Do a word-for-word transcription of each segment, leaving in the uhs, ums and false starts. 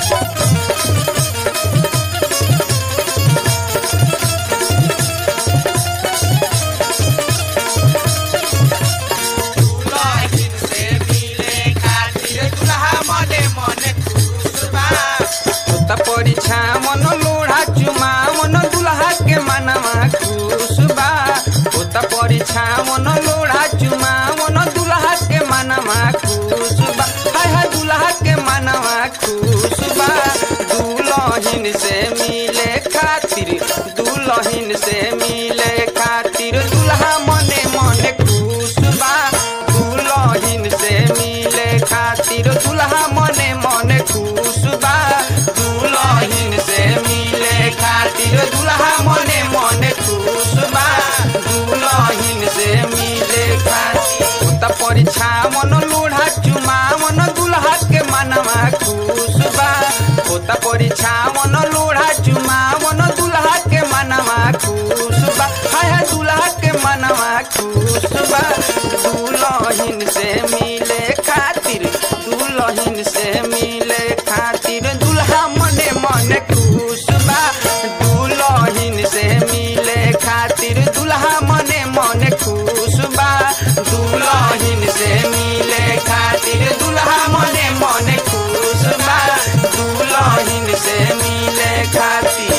परीक्षा मन लोढ़ा चुमा मन दुल्हा के मनवा खुश बा होता परीक्षा मन लोढ़ा चुमा मन दुल्हा के मनवा खुश बा हाय हाय दुल्हा के मनवा खुश बा दुल्हन से मिले खातिर दुल्हन से मिले खातिर दुल्हा मने मने खुश बा दुल्हन से मिले खातिर दुल्हा मने मने खुश बा दुल्हन से मिले खातिर दुल्हा मने मने खुश बा दुल्हन से मिले खातिर होता परीक्षा मन लोढ़ा चुमा मन दुल्हा के मनवा खुश बा होता परीक्षा मन लोढ़ा चुमा मन दुल्हा के मनवा खुश बा हाय हाय दुल्हा के मनवा खुश बा दुल्हन से मिले खातिर दुल्हन से मिले खातिर दुल्हा मने मने खुश बा दुल्हन से मिले खातिर दुल्हा मने मने खुश बा दुल्हन से मिले खातिर दुल्हा मने मने खुश बा दुल्हन से मिले खातिर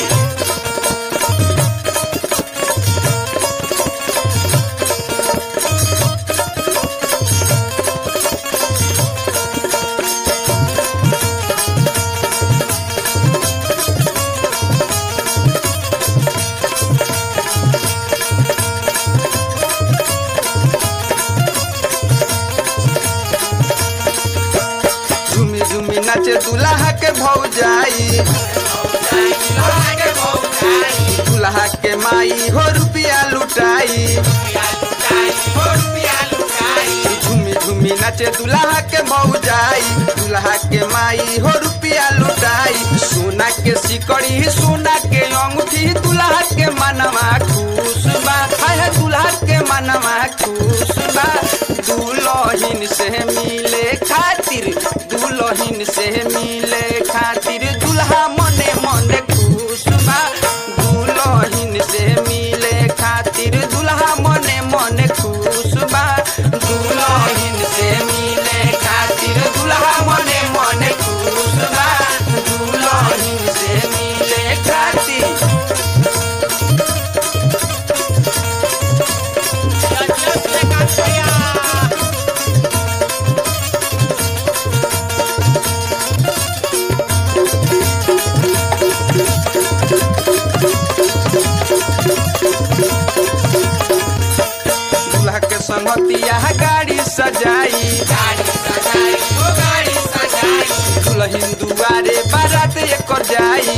नाचे दुल्हा के भौजाई दुल्हा के माई हो रुपया लुटाई झूमी झूमी नाचे दुल्हा के भौजाई दुल्हा के माई हो रुपया लुटाई सोना के सिकड़ी सोना के अंगूठी दुल्हा के मनवा खुश बा हाय दुल्हा के मनवा खुश बा दुल्हन से मिले खातिर दुल्हन से मिले खातिर दुल्हा मने मने खुश बा दुल्हन से मिले खातिर दुल्हा मने मने खुश बा दुल्हन से मिले खातिर दुल्हा मने मने खुश बा दुल्हन से मिले खातिर संगतिया गाड़ी सजाई गाड़ी सजाई ओ गाड़ी सजाई दुल्हन दुआरे बारात एकर जाई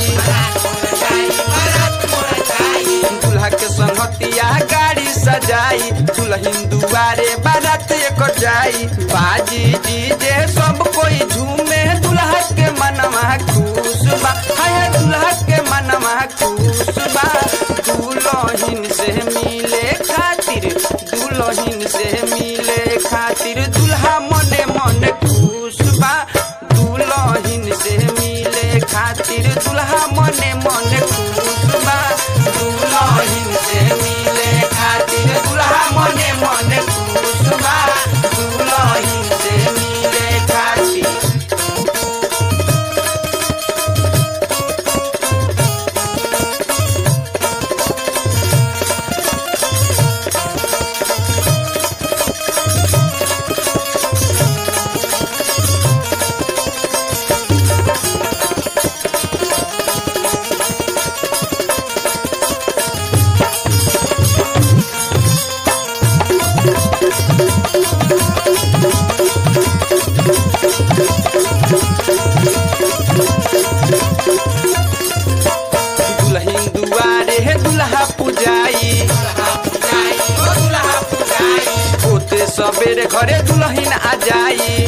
दुल्हा के संगतिया गाड़ी सजाई दुल्हन दुआरे बारात एकर जाई बाजी डीजे सब कोई झूमे दुल्हा के मनवा खुश बा हाय दुल्हा के मनवा खुश बा दुल्हन से मिले खातिर दुल्हन से मिले खातिर दुल्हा मने मने खुश बा दुल्हन से मिले खातिर दुल्हा मने मने खुश बा दुल्हन से मिले खातिर दुल्हा मने मने खुश बा दुल्हन से मिले खातिर दुल्हन दुआरे है दुल्हा पुजाई होते सबेरे घरे दुल्हन आ जाई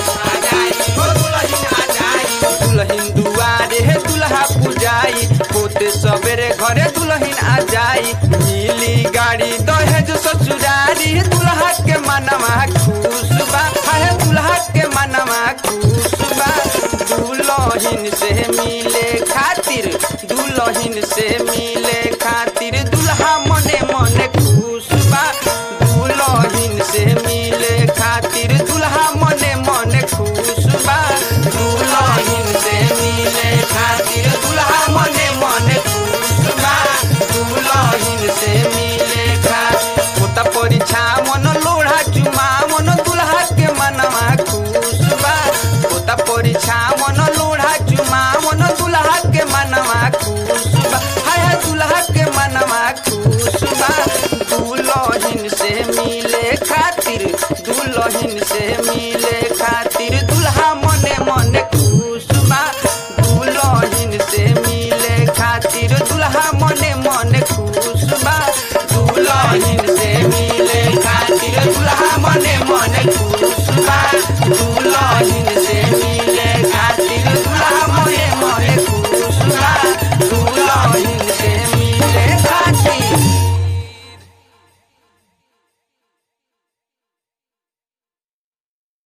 दुल्हन दुआरे है दुल्हा पुजाई होते सबेरे घरे दुल्हन आ जाई मिली गाड़ी दहेज ससुरारी दुल्हा के मनवा खुश बा हाय दुल्हा के मनवा खुश बा दुल्हन दुल्हन से मिले खातिर दुल्हन से